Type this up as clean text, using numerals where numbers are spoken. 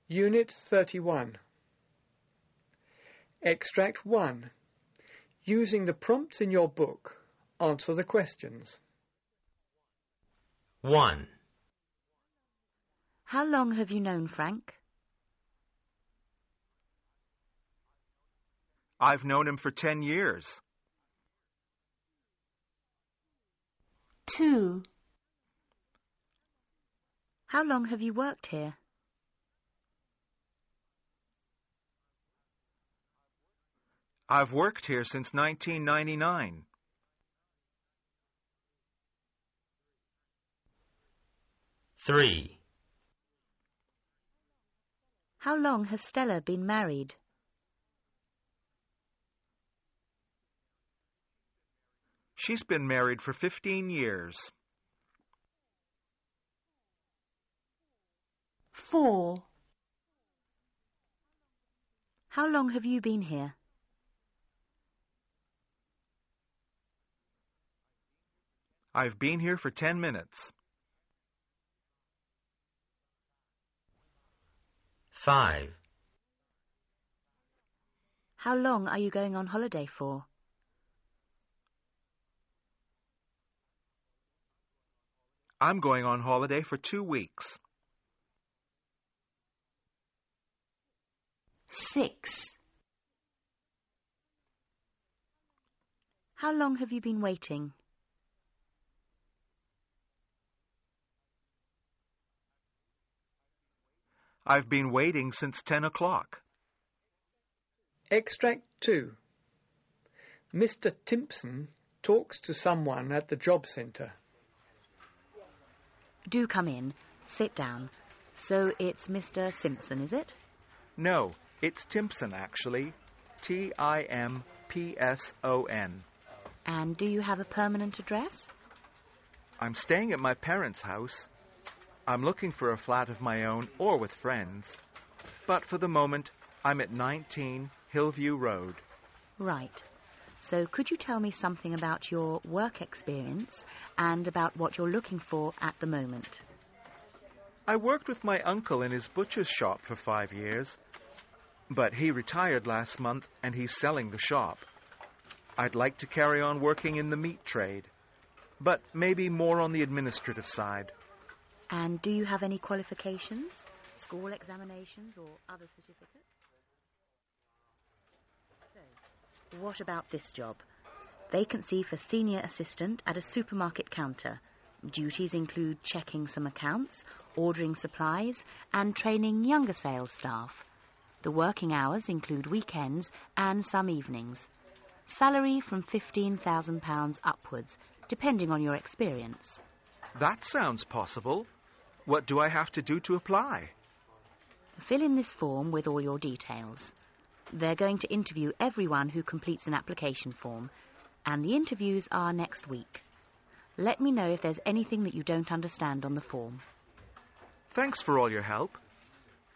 Unit 31. Extract 1. Using the prompts in your book, answer the questions. 1. How long have you known Frank? I've known him for 10 years. 2. How long have you worked here? I've worked here since 1999. 3. How long has Stella been married? She's been married for 15 years. 4. How long have you been here? I've been here for 10 minutes. 5. How long are you going on holiday for? I'm going on holiday for 2 weeks. 6. How long have you been waiting? I've been waiting since 10 o'clock. Extract 2. Mr. Timpson talks to someone at the job centre. Do come in. Sit down. So it's Mr. Simpson, is it? No, it's Timpson, actually. Timpson. And do you have a permanent address? I'm staying at my parents' house. I'm looking for a flat of my own or with friends. But for the moment, I'm at 19 Hillview Road. Right. So could you tell me something about your work experience and about what you're looking for at the moment? I worked with my uncle in his butcher's shop for 5 years. But he retired last month and he's selling the shop. I'd like to carry on working in the meat trade, but maybe more on the administrative side. And do you have any qualifications? School examinations or other certificates? So, what about this job? Vacancy for senior assistant at a supermarket counter. Duties include checking some accounts, ordering supplies, and training younger sales staff. The working hours include weekends and some evenings. Salary from £15,000 upwards, depending on your experience. That sounds possible. What do I have to do to apply? Fill in this form with all your details. They're going to interview everyone who completes an application form, and the interviews are next week. Let me know if there's anything that you don't understand on the form. Thanks for all your help.